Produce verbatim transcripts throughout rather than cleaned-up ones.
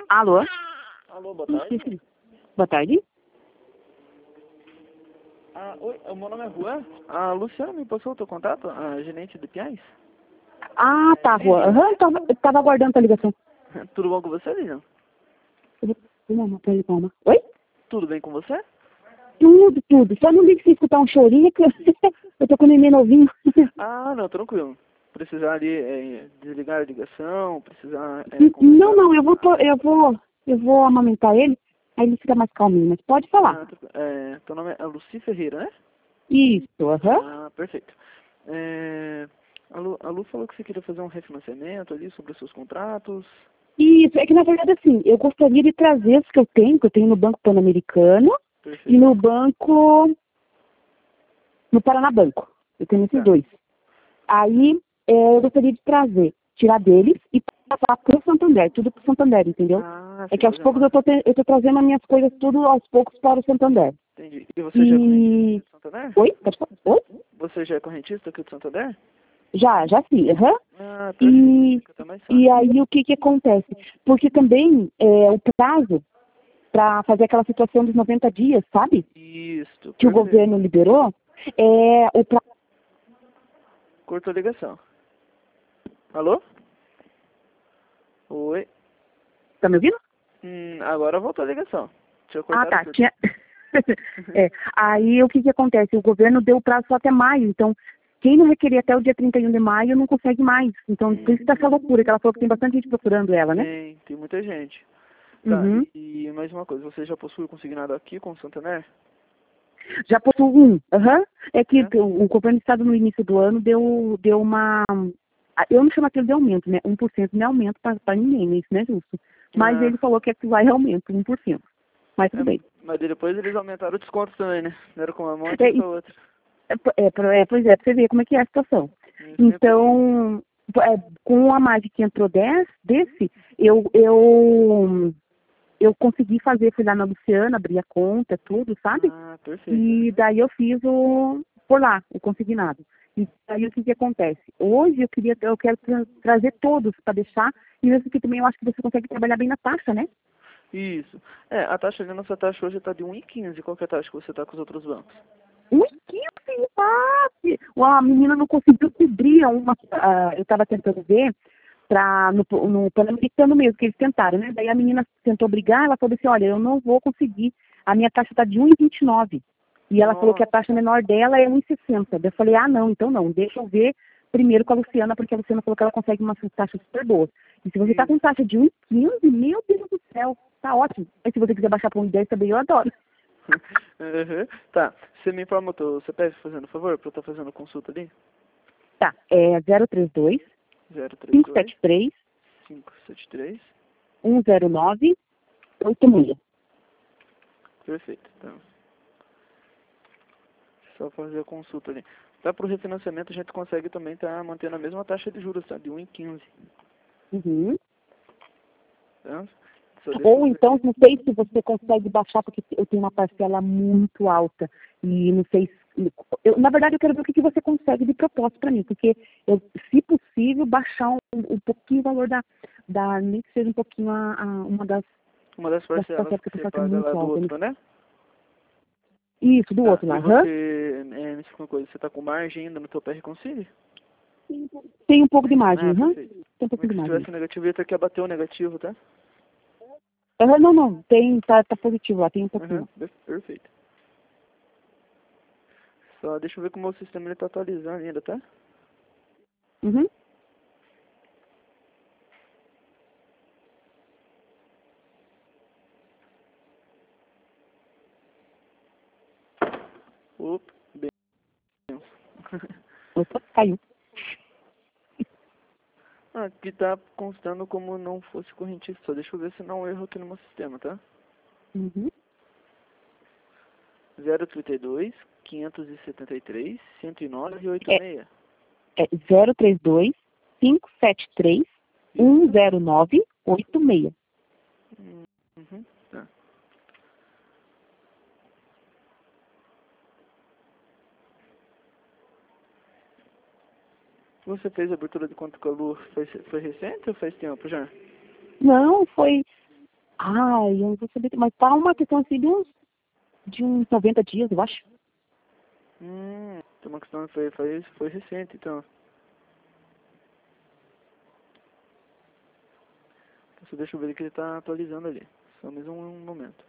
Alô? Alô, boa tarde. Boa tarde. Ah, oi, o meu nome é Juan. A Luciana me passou o teu contato, a gerente de Piais. Ah, tá, Rua. Aham, eu tava, eu tava aguardando a ligação. Tudo bom com você, Lilian? Uma, uma. Oi? Tudo bem com você? Tudo, tudo. Só não liga se escutar um chorinho que eu tô com o neném novinho. Ah, não, tranquilo. Precisar ali é, desligar a ligação, precisar é, Não, conversar. não, eu vou, to- eu vou, eu vou amamentar ele, aí ele fica mais calminho, mas pode falar. Ah, tranquilo. É, teu nome é Luci Ferreira, né? Isso, aham. Ah, perfeito. É, a, Lu, a Lu falou que você queria fazer um refinanciamento ali sobre os seus contratos. Isso, é que na verdade assim, eu gostaria de trazer os que eu tenho, que eu tenho no Banco Pan-Americano e Perfeito. no banco, no Paranabanco. Eu tenho esses Tá. dois. Aí, é, eu gostaria de trazer, tirar deles e passar pro Santander, tudo pro Santander, entendeu? Ah, É você que aos fazer poucos uma... eu tô, te- eu tô trazendo as minhas coisas tudo aos poucos para o Santander. Entendi. E você já é correntista E... aqui do Santander? Oi? Pode falar? Oi? Você já é correntista aqui do Santander? Já, já sim, aham. Ah, perfeito. E, Fica até mais e fácil. aí o que que acontece? Porque também é, o prazo para fazer aquela situação dos noventa dias, sabe? Isso, Que o perfeito. governo liberou, é o prazo... Cortou a ligação. Alô? Oi? Tá me ouvindo? Hum, agora voltou a ligação. Tinha Ah, cortado tá. tudo. Tinha... é. Aí o que que acontece? O governo deu o prazo só até maio, então quem não requerer até o dia trinta e um de maio não consegue mais. Então, por isso tá essa loucura, que ela falou que tem bastante gente procurando ela, né? Tem, tem muita gente. Tá, Uhum. e, e mais uma coisa, você já possui o consignado aqui com o Santander? Já possuo um. Aham. É que É? o, o governo do estado no início do ano deu, deu uma... Eu não chamo aquilo de aumento, né? um por cento não é aumento para ninguém, né? Isso não é justo. Mas Ah, ele falou que aquilo vai aumento, um por cento. Mas tudo é, bem. mas daí depois eles aumentaram o desconto também, né? Deram com uma mão e É, tiraram com e- a outra. é, é, pra- é, pois é, pra você ver como é que é a situação. Hum, sempre assim. Então, é, com a Magic que entrou dez, desse, eu, eu, eu consegui fazer, fui lá na Luciana, abri a conta, tudo, sabe? Ah, perfeito. E daí eu fiz o, por lá, o consignado. E aí o que que acontece? Hoje eu queria, eu quero tra- trazer todos para deixar, e mesmo que também eu acho que você consegue trabalhar bem na taxa, né? Isso. É, a taxa ali, nossa taxa hoje tá de um e quinze. Qual que é a taxa que você tá com os outros bancos? Um quilo, empate! A menina não conseguiu cobrir uma, ah, eu estava tentando ver, pra, no, no Pan-Americano mesmo, que eles tentaram, né? Daí a menina tentou brigar, ela falou assim, olha, eu não vou conseguir, a minha taxa está de um e vinte e nove. E ela falou que Nossa. a taxa menor dela é um e sessenta. Daí eu falei, ah, não, então não, deixa eu ver primeiro com a Luciana, porque a Luciana falou que ela consegue uma taxa super boa. E se você está com taxa de um e quinze, meu Deus do céu, tá ótimo. Aí se você quiser baixar para um e dez também, eu adoro. Uhum. Tá, você me informa o teu C P F, fazendo favor, pra eu estar fazendo consulta ali? Tá, é zero três dois, zero três cinco dois, sete três, cinco sete três. um zero nove, oito seis. Perfeito, então. Só fazer a consulta ali. Tá, pro refinanciamento a gente consegue também estar tá mantendo a mesma taxa de juros, tá? De um e quinze. Uhum. Tá? Só deixa eu Ou ver. então, não sei se você consegue baixar, porque eu tenho uma parcela muito alta. E não sei se... Eu, na verdade, eu quero ver o que, que você consegue de propósito para mim. Porque, eu, se possível, baixar um, um pouquinho o valor da, da... Nem que seja um pouquinho a, a, uma das, Uma das das parcelas parcelas que que eu você tô fazendo paga lá muito do alta. Né? outro, né? Isso, do Tá, outro e lá. Aham. você, é, me explica uma coisa, você tá com margem ainda no teu P R Concile? Tem um pouco de margem. Ah, Aham. perfeito. Tem um Como é pouquinho que de se margem. tivesse negativo, ia ter que abater o negativo, tá? Aham, não, não. Tem, tá, tá positivo lá. Tem um Aham, pouquinho. per- perfeito. Só deixa eu ver como o sistema ele tá atualizando ainda, tá? Uhum. Opa, bem. Opa, caiu. Ah, aqui tá constando como não fosse correntista. Só deixa eu ver se não é um erro aqui no meu sistema, tá? Uhum. zero trinta e dois, quinhentos e setenta e três, cento e nove e oitenta É, e seis. é zero três dois, cinco sete três, um zero nove, oito seis. Hum, Uhum, tá. Você fez a abertura de conta com a Lu, foi, foi recente ou faz tempo já? Não, foi. Ai, eu não vou saber, mas tá uma questão assim de uns, de uns noventa dias, eu acho. Hum, tem uma questão que foi, foi, foi recente, então. Então, deixa eu ver que ele está atualizando ali. Só mais um, um momento.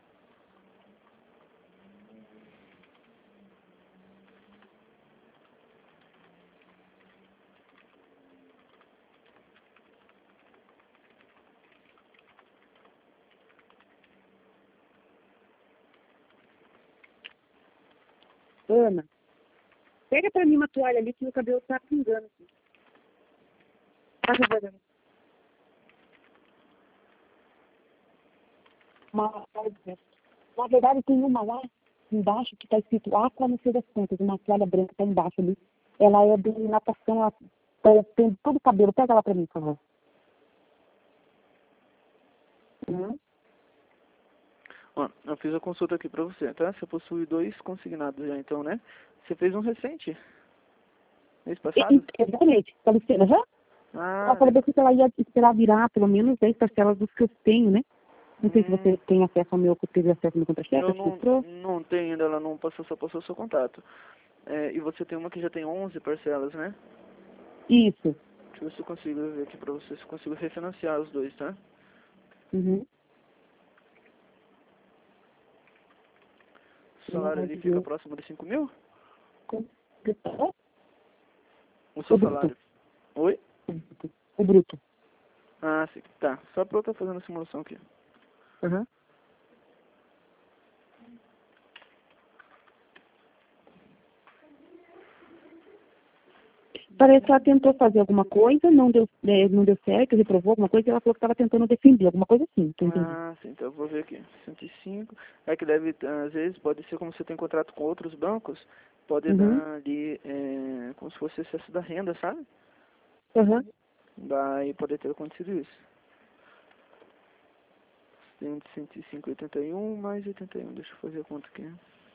Ana, pega pra mim uma toalha ali que meu cabelo tá pingando. Faz favor, Ana. Uma, na verdade, tem uma lá embaixo que tá escrito Aqua, não sei das contas, uma toalha branca tá embaixo ali. Ela é de natação, ela tá- tem todo o cabelo. Pega ela pra mim, por favor. Uhum. Ó, eu fiz a consulta aqui pra você, tá? Você possui dois consignados já, então, né? Você fez um recente, mês E, passado? e, exatamente, tá licença, já? Ela Ah, falou que ela ia esperar virar pelo menos dez parcelas dos que eu tenho, né? Não sei se hum, você tem acesso ao meu, teve acesso ao meu contra-cheque, eu te não, mostrou? não tenho ainda, ela não passou, só passou o seu contato. É, e você tem uma que já tem onze parcelas, né? Isso. Deixa eu ver se eu consigo ver aqui pra você, se eu consigo refinanciar os dois, tá? Uhum. O Pelo salário amor ali de fica Deus. próximo de cinco mil? Com- O O seu bruto. salário? Oi? O bruto. O bruto. Ah, sim. Tá. Só pra eu estar fazendo a simulação aqui. Uhum. Parece que ela tentou fazer alguma coisa, não deu, é, não deu certo, reprovou alguma coisa, e ela falou que estava tentando defender, alguma coisa assim, que eu entendi. Ah, sim. Então eu vou ver aqui. cento e cinco. É que deve, às vezes, pode ser como você tem contrato com outros bancos, pode Uhum. dar ali, é, como se fosse excesso da renda, sabe? Uhum. Daí pode ter acontecido isso. Tem cento e cinco, oitenta e um mais oitenta e um. Deixa eu fazer a conta aqui.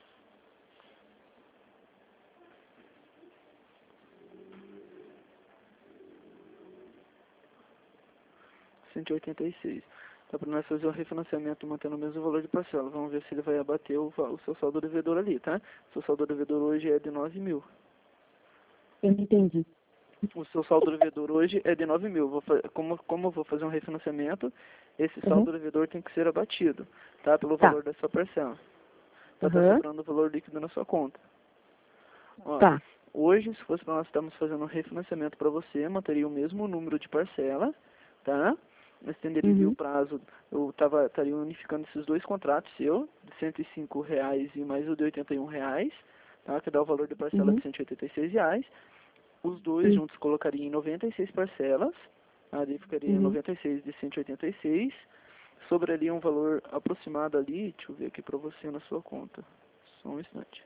cento e oitenta e seis. Dá para nós fazer o refinanciamento mantendo o mesmo valor de parcela. Vamos ver se ele vai abater o, va- o seu saldo devedor ali, tá? O seu saldo devedor hoje é de nove mil. Eu não entendi. O seu saldo devedor hoje é de nove mil. Vou fa- como, como eu vou fazer um refinanciamento, esse Uhum. saldo devedor tem que ser abatido, tá? Pelo Tá. valor da sua parcela. Tá, tá Uhum. sobrando o valor líquido na sua conta. Ó, Tá. hoje, se fosse para nós estarmos fazendo um refinanciamento para você, manteria o mesmo número de parcela, tá? Estenderia o Uhum. prazo, eu tava, estaria unificando esses dois contratos seu, de cento e cinco reais e mais o de oitenta e um reais, tá? Que dá o valor de parcela de Uhum. cento e oitenta e seis reais. Os dois Uhum. juntos colocariam em noventa e seis parcelas, ali ficaria Uhum. noventa e seis de cento e oitenta e seis, sobraria um valor aproximado ali, deixa eu ver aqui para você na sua conta, só um instante.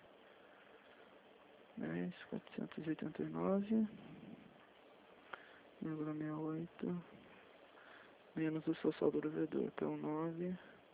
dez, quatrocentos e oitenta e nove, vírgula sessenta e oito, menos o seu saldo devedor, que é o nove,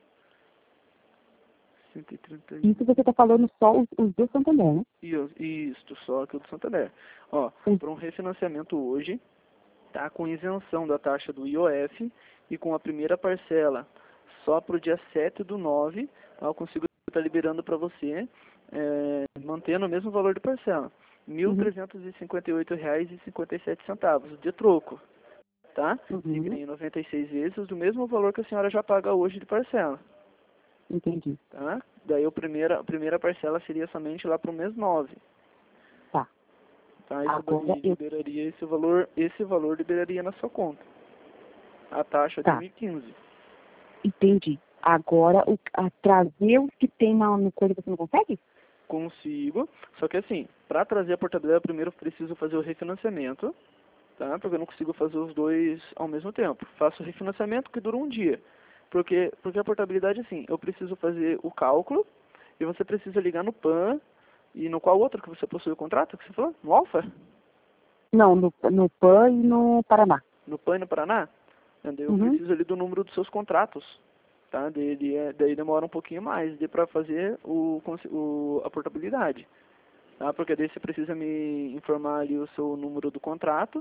cento e trinta e Isso um. você tá falando só os, os dois Santander, né? E eu- Isto, só aqui o do Santander. Ó, Sim. para um refinanciamento hoje, tá com isenção da taxa do I O F e com a primeira parcela só para o dia sete do nove, tá, eu consigo estar liberando para você, é, mantendo o mesmo valor de parcela. Mil Uhum. trezentos e cinquenta e oito reais e cinquenta e sete centavos de troco, tá? Uhum. Dividem em noventa e seis vezes do mesmo valor que a senhora já paga hoje de parcela, Entendi. tá? Daí a primeira, a primeira parcela seria somente lá para o mês nove, Tá. tá? Isso Agora daí eu. liberaria esse valor, esse valor liberaria na sua conta. A taxa de Tá. mil e quinze. Entendi. Agora, o, a trazer os que tem na, no coisa você não consegue? Consigo, só que assim, para trazer a portabilidade, primeiro eu preciso fazer o refinanciamento, tá? Porque eu não consigo fazer os dois ao mesmo tempo. Faço o refinanciamento que dura um dia. Porque, porque a portabilidade, assim, eu preciso fazer o cálculo e você precisa ligar no P A N e no qual outro que você possui o contrato, que você falou? No Alfa? Não, no, no P A N e no Paraná. No P A N e no Paraná? Daí eu Uhum. preciso ali do número dos seus contratos, tá? Daí, ele é, daí demora um pouquinho mais de para fazer o, o, a portabilidade. Tá? Porque daí você precisa me informar ali o seu número do contrato,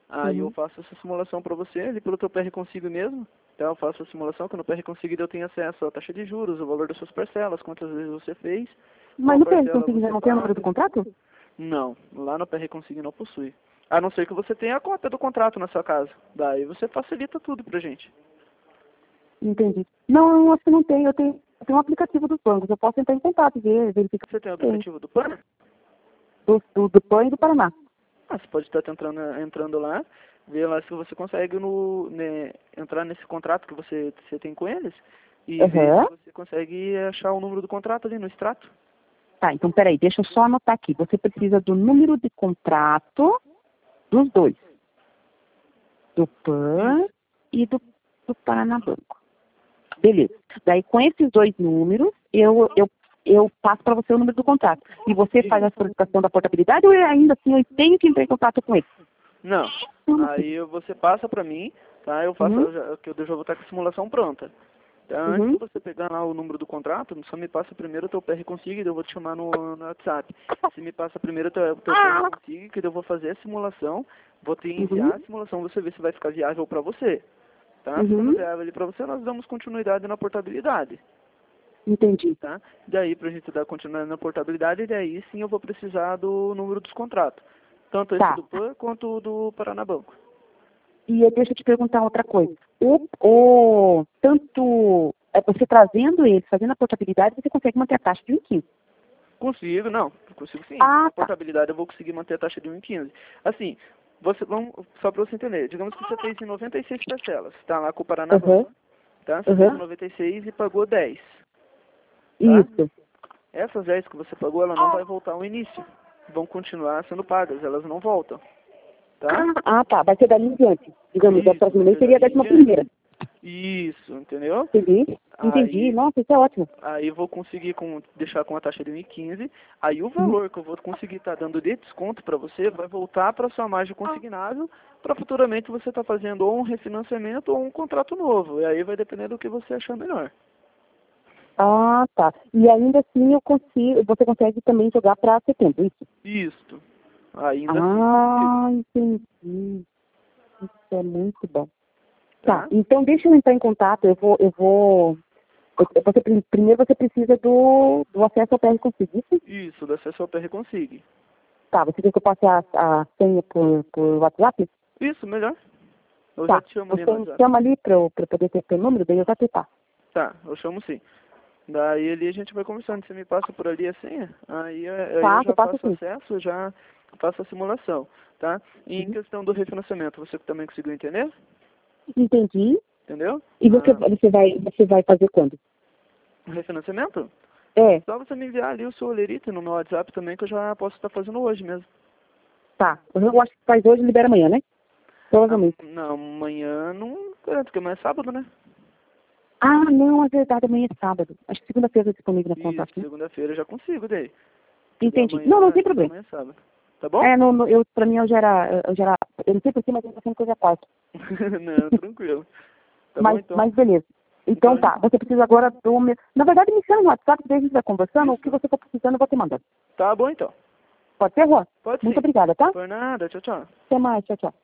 Aí Uhum. eu faço essa simulação para você, ali pelo teu P R Consigo mesmo. Então eu faço a simulação, que no P R Consigo eu tenho acesso à taxa de juros, o valor das suas parcelas, quantas vezes você fez, Mas qual no P R parcela Consigo já você não tem o número do paga. contrato? Não, lá no P R Consigo não possui. A não ser que você tenha a cópia do contrato na sua casa. Daí você facilita tudo pra gente. Entendi. Não, eu acho que não tem. Eu tenho, eu tenho um aplicativo dos bancos. Eu posso entrar em contato, ver, verificar. Você tem o se tem. aplicativo do P A N? Do, do, do P A N e do Paraná. Ah, você pode estar entrando, entrando lá, ver lá se você consegue no, né, entrar nesse contrato que você, você tem com eles e ver Aham. se você consegue achar o número do contrato ali no extrato. Tá, então peraí, deixa eu só anotar aqui. Você precisa do número de contrato dos dois. Do P A N Isso. e do, do Paraná Banco. Beleza. Daí, com esses dois números, eu, eu, eu passo para você o número do contrato. E você faz a solicitação da portabilidade ou eu ainda assim eu tenho que entrar em contato com ele? Não. Aí você passa pra mim, tá? Eu faço, Uhum. eu já, que eu já vou estar com a simulação pronta. Tá? Antes Uhum. de você pegar lá o número do contrato, só me passa primeiro o teu P R Consigo e eu vou te chamar no, no WhatsApp. Você me passa primeiro o teu, teu P R Consigo, que eu vou fazer a simulação, vou te enviar Uhum. a simulação, você vê se vai ficar viável pra você. Tá? Ficando Uhum. viável ali pra você, nós damos continuidade na portabilidade. Entendi. Tá? Daí, pra gente dar continuidade na portabilidade, daí sim eu vou precisar do número dos contratos. Tanto esse Tá. do P A N quanto o do Paraná Banco. E eu- deixa eu te perguntar outra coisa. O, o, tanto, é, você trazendo ele, fazendo a portabilidade, você consegue manter a taxa de um vírgula quinze. Consigo, não, consigo sim. Ah, A tá. portabilidade eu vou conseguir manter a taxa de um vírgula quinze. Assim, você, vamos, só para você entender, digamos que você fez em noventa e seis parcelas, tá lá com o Paraná Banco, Aham. tá? Você fez em Aham. noventa e seis e pagou dez, tá? Isso. Essas dez que você pagou, ela não vai voltar ao início. Vão continuar sendo pagas, elas não voltam, tá? Ah, ah, tá. Vai ser dali em diante. Digamos, da Isso, próxima vai mês ser seria a dali em décima diante. primeira. Isso, entendeu? Entendi. Entendi. Aí, Nossa, isso é ótimo. aí eu vou conseguir com, deixar com a taxa de um vírgula quinze. Aí o Uhum. valor que eu vou conseguir estar dando de desconto para você vai voltar para sua margem consignável para futuramente você estar fazendo ou um refinanciamento ou um contrato novo. E aí vai depender do que você achar melhor. Ah, tá. E ainda assim eu consigo, você consegue também jogar para setembro, isso? Isso. Ainda assim. Ah, entendi. Isso é muito bom. Tá, Tá? então deixa eu entrar em contato, eu vou, eu vou, eu- você, pri- primeiro você precisa do, do acesso ao P R Consigo, isso? Isso, do acesso ao P R Consigo. Tá, você quer que eu passe a, a senha por, por WhatsApp? Isso, melhor. Eu já Tá, te chamo ali você no me WhatsApp. chama ali pra eu, pra eu poder ter teu número, daí eu já te passo. Tá, eu chamo sim. Daí ali a gente vai conversando, você me passa por ali a senha, aí, aí eu Passo, já passo faço sim. acesso, já faço a simulação, tá? E em Uhum. questão do refinanciamento, você também conseguiu entender? Entendi. Entendeu? E você, Ah, você, vai, você vai fazer quando? o refinanciamento? É, Só você me enviar ali o seu olerite no meu WhatsApp também, que eu já posso estar fazendo hoje mesmo. tá. Eu acho que faz hoje e libera amanhã, né? Ah, Provavelmente. não, amanhã não garanto, porque amanhã é sábado, né? Ah, não, é verdade, amanhã é sábado. Acho que segunda-feira é disponível no Isso, contato, né? segunda-feira eu já consigo daí. Que daí Entendi. Não, não amanhã, tem que daí problema. amanhã é sábado. Tá bom? É, no, no, eu, pra mim eu já era, eu já era, eu não sei por que, mas eu tô achando que eu já quarto. Não, tranquilo. Tá bom Mas, então? mas beleza. Então Então, tá, você precisa agora do meu... Na verdade, me chama no WhatsApp, daí a gente vai conversando, o que isso. você for precisando eu vou te mandando. Tá bom então. Pode ser, Juan? Pode Muito sim. obrigada, tá? Por nada, tchau, tchau. Até mais, tchau, tchau.